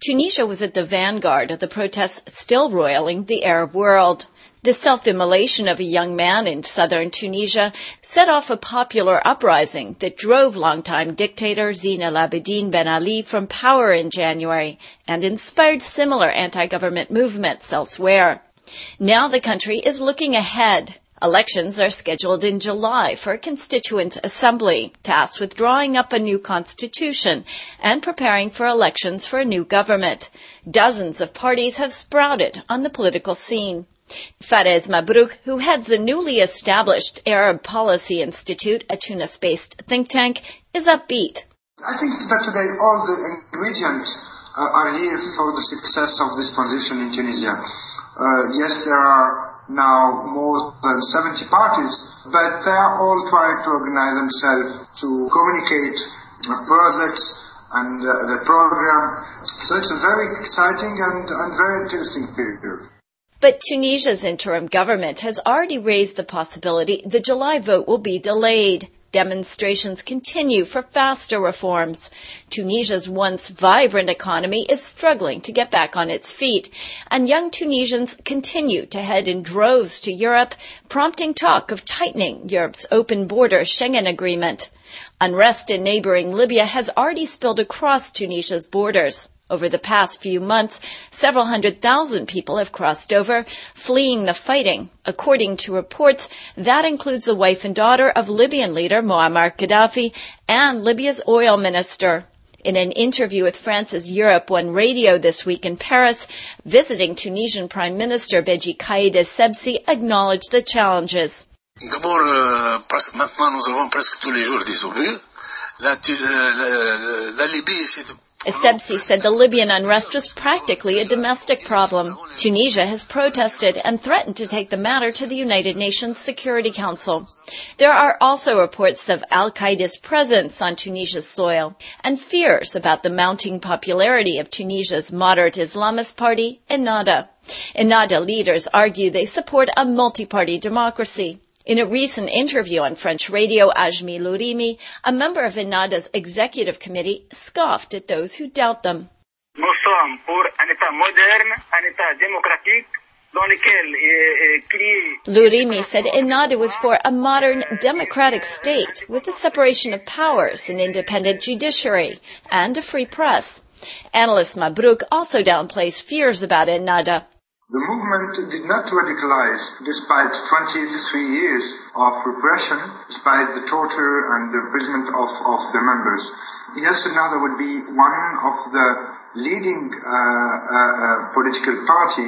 Tunisia was at the vanguard of the protests still roiling the Arab world. The self-immolation of a young man in southern Tunisia set off a popular uprising that drove longtime dictator Zine El Abidine Ben Ali from power in January and inspired similar anti-government movements elsewhere. Now the country is looking ahead. Elections are scheduled in July for a constituent assembly, tasked with drawing up a new constitution and preparing for elections for a new government. Dozens of parties have sprouted on the political scene. Fariz Mabrouk, who heads the newly established Arab Policy Institute, a Tunis-based think tank, is upbeat. I think that today all the ingredients are here for the success of this transition in Tunisia. Yes, there are now more than 70 parties, but they are all trying to organize themselves to communicate projects and the program. So it's a very exciting and very interesting period. But Tunisia's interim government has already raised the possibility the July vote will be delayed. Demonstrations continue for faster reforms. Tunisia's once vibrant economy is struggling to get back on its feet, and young Tunisians continue to head in droves to Europe, prompting talk of tightening Europe's open border Schengen agreement. Unrest in neighboring Libya has already spilled across Tunisia's borders. Over the past few months, several 100,000 people have crossed over, fleeing the fighting. According to reports, that includes the wife and daughter of Libyan leader Muammar Gaddafi and Libya's oil minister. In an interview with France's Europe 1 Radio this week in Paris, visiting Tunisian Prime Minister Beji Caid Essebsi acknowledged the challenges. D'abord, maintenant nous avons presque tous les jours des obus. La Libye, c'est Essebsi said the Libyan unrest was practically a domestic problem. Tunisia has protested and threatened to take the matter to the United Nations Security Council. There are also reports of al-Qaeda's presence on Tunisia's soil and fears about the mounting popularity of Tunisia's moderate Islamist party, Ennahda. Ennahda leaders argue they support a multi-party democracy. In a recent interview on French radio, Ajmi Lourimi, a member of Ennahda's executive committee, scoffed at those who doubt them. Nous sommes pour un État moderne, un État démocratique, dans lequel Lourimi said Ennahda was for a modern democratic state with a separation of powers, an independent judiciary, and a free press. Analyst Mabrouk also downplays fears about Ennahda. The movement did not radicalize despite 23 years of repression, despite the torture and the imprisonment of the members. Yes, Ennahda would be one of the leading political party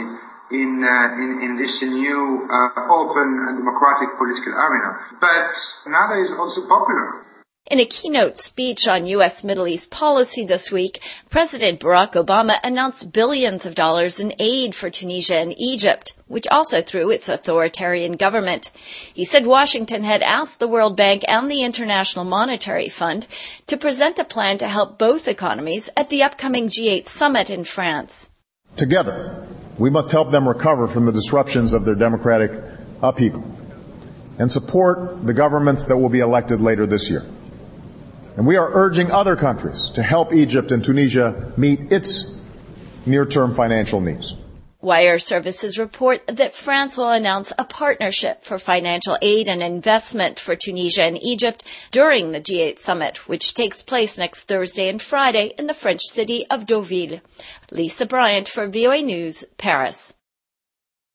in this new open and democratic political arena. But Ennahda is also popular. In a keynote speech on U.S. Middle East policy this week, President Barack Obama announced billions of dollars in aid for Tunisia and Egypt, which also threw its authoritarian government. He said Washington had asked the World Bank and the International Monetary Fund to present a plan to help both economies at the upcoming G8 summit in France. Together, we must help them recover from the disruptions of their democratic upheaval and support the governments that will be elected later this year. And we are urging other countries to help Egypt and Tunisia meet its near-term financial needs. Wire services report that France will announce a partnership for financial aid and investment for Tunisia and Egypt during the G8 summit, which takes place next Thursday and Friday in the French city of Deauville. Lisa Bryant for VOA News, Paris.